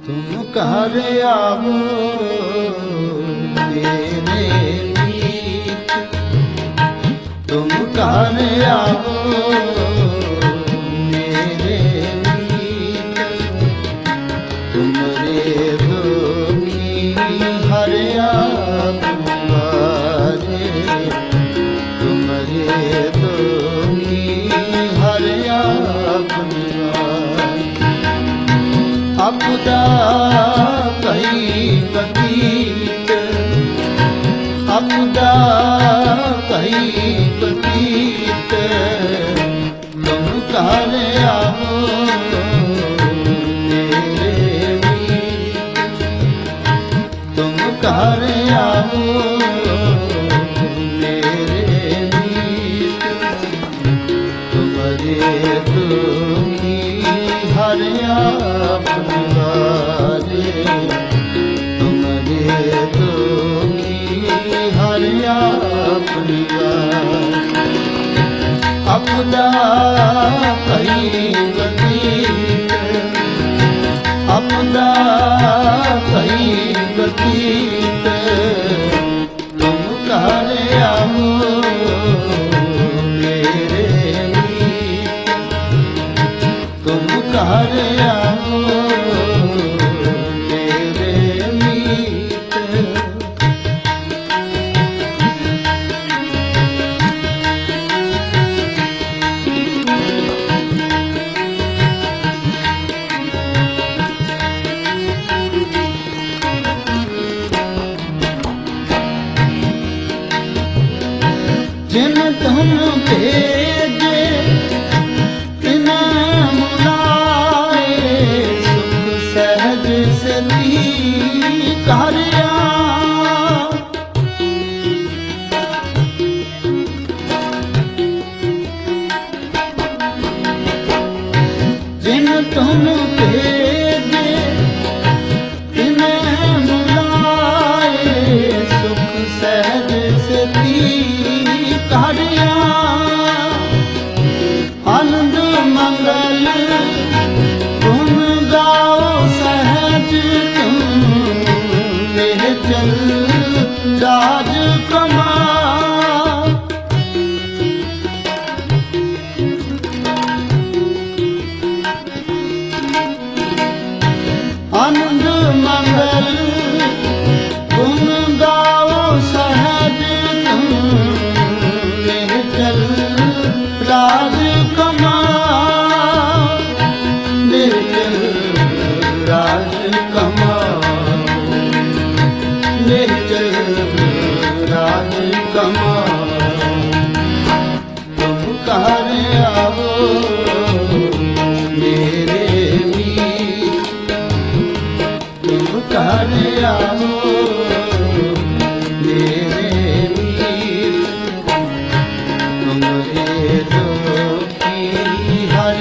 तुम घर आवो मेरे मीत, तुम घर आवो मेरे मीत, तुमरे दोनी हर आपवारे, तुमरे दोनी हर आपवारे। आपदा कही बतीत, आपदा कही बतीत, तुम घर आओ मेरे मीत, तुम घर आओ मेरे मीत, तुम्हारे तुमी हर आपवारे, तुम्हारे तुमी हर आपवारे। आपदा कही बतीत, आपदा कही बतीत, तुम घर आओ मेरे मीत, तुम घर आओ मेरे मीत। जिन तुम भेजे तिन्हें मुलाए, सुख सहज से ली कार्या। जिन तुम भेजे तिन्हें मुलाए, सुख सहज से ली कार्या। आनंद मंगल गुण गाओ सहज, तुम निश्चल राज कमा। आनंद मंगल गुण गाओ सहज, तुम निश्चल राज कमा, निश्चल राज कमा, निश्चल राज कमा। तुम घर आओ मेरे मीत, तुम घर आओ मेरे मीत, तुमरे दोनी हर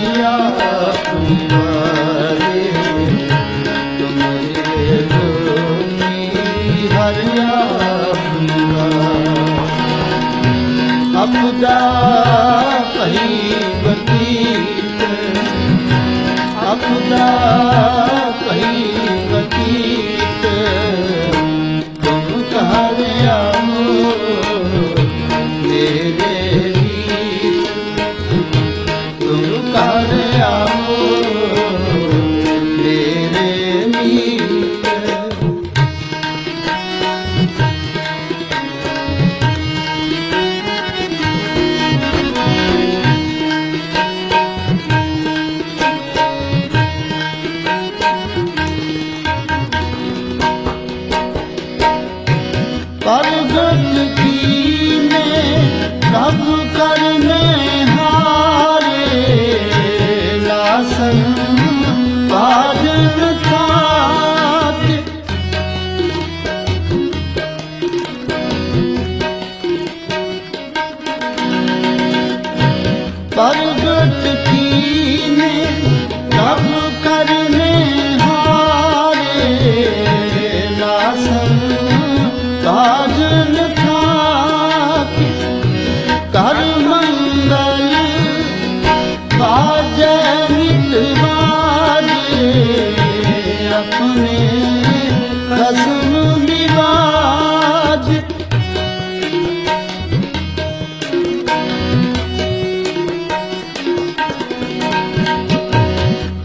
आपवारे, तुमरे दोनी हर आपवारे। आपदा कही बतीत, आपदा कही बतीत, तुम घर आओ मेरे मीत, तुम घर आओ मेरे मीत। परगट कीने कब करने हारे, लासन बाजन थाक। परगट कीने कब करने हारे, लासन बाजन थाक। कर मंगल बाजे नित बाजे, अपने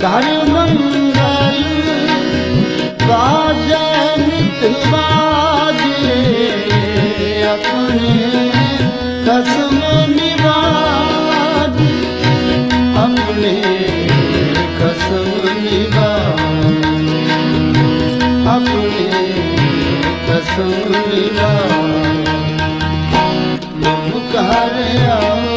कर मंगल बाजे नित बाजे अपने कसम निभाज अपने कसम निभाज अपने कसम निभाज तुम कर आओ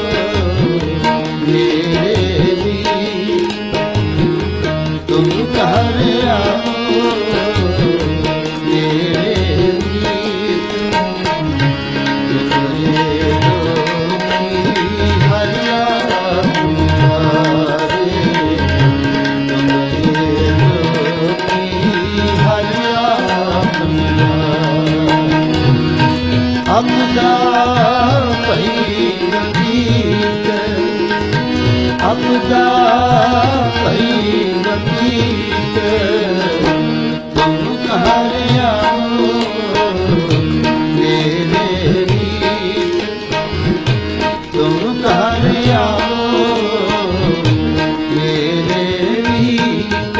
मेरे भी तुम कर आओ मेरे भी तुम्हारे की हरिया तुम्हारे की हरिया अपना गीत अपना गीत तुम घर आओ मेरे गीत तुम घर आओ मेरे गीत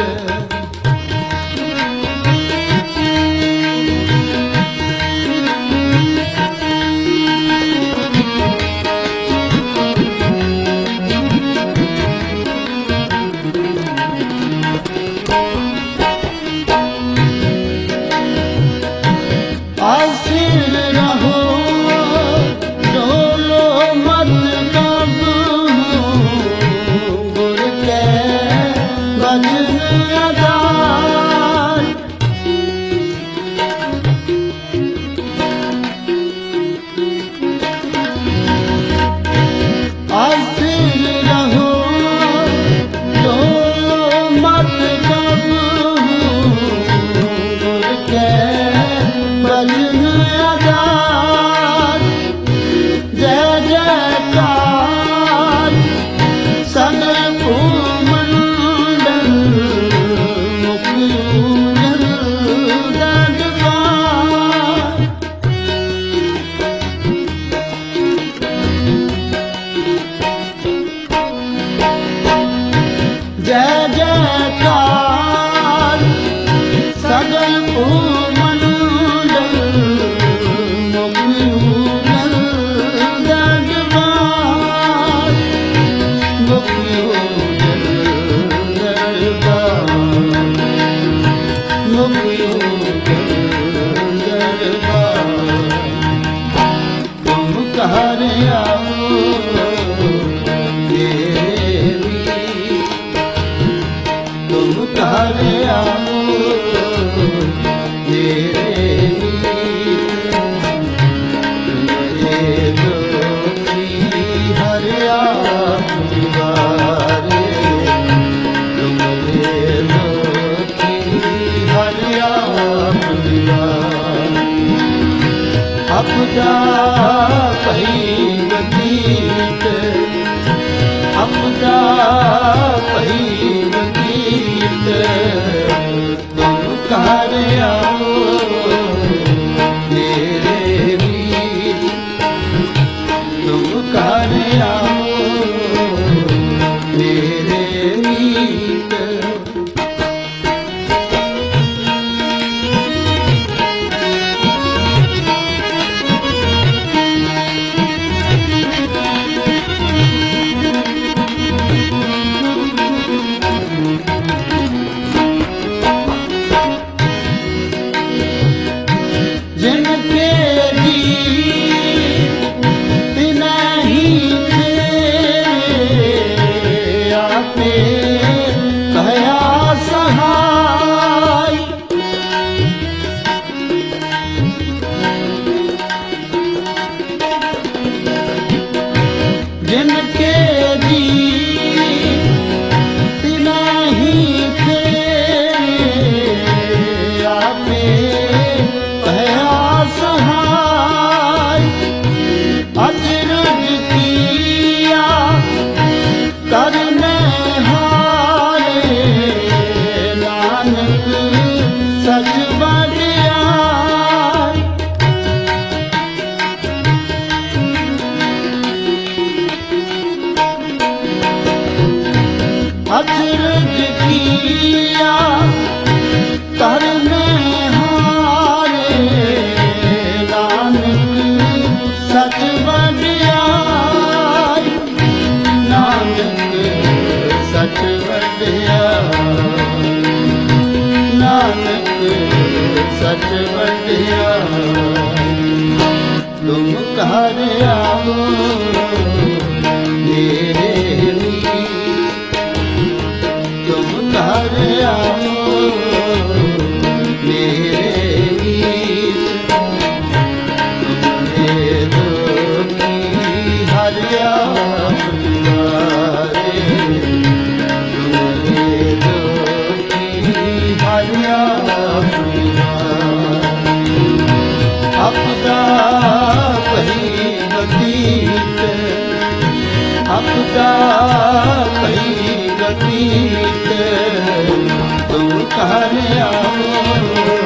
आसिर रहो डोलो मत काबू गुर के भजन अदार आसिर रहो डोलो मत काबू गुर के भजन अदार जय जयकार सगल भूमंडल मुकुंदन दरबार जय जयकार सगल तुम घर आओ मेरे भी तुम घर आओ मेरे भी तुम्हारे की हरिया तुम्हारे की हरिया अपना गीत अपना गीत तुम घर आओ मेरे भी तुम घर आओ मेरे गीत जिनके नहीं थे आपे भया सहाय अचरज किया करने हारे नानक सच बड़ियाई अचरज किया करने हारे नानक सच वडियाई नानक सच वडियाई नानक सच वडियाई तुम घर आओ मेरे मीत तुम घर आओ मेरे मीत तुम्हारे दुखी हरिया तुम्हारे दुखी हरिया अपदा कहीं गतीत अपदा कहीं गतीत तुम घर आओ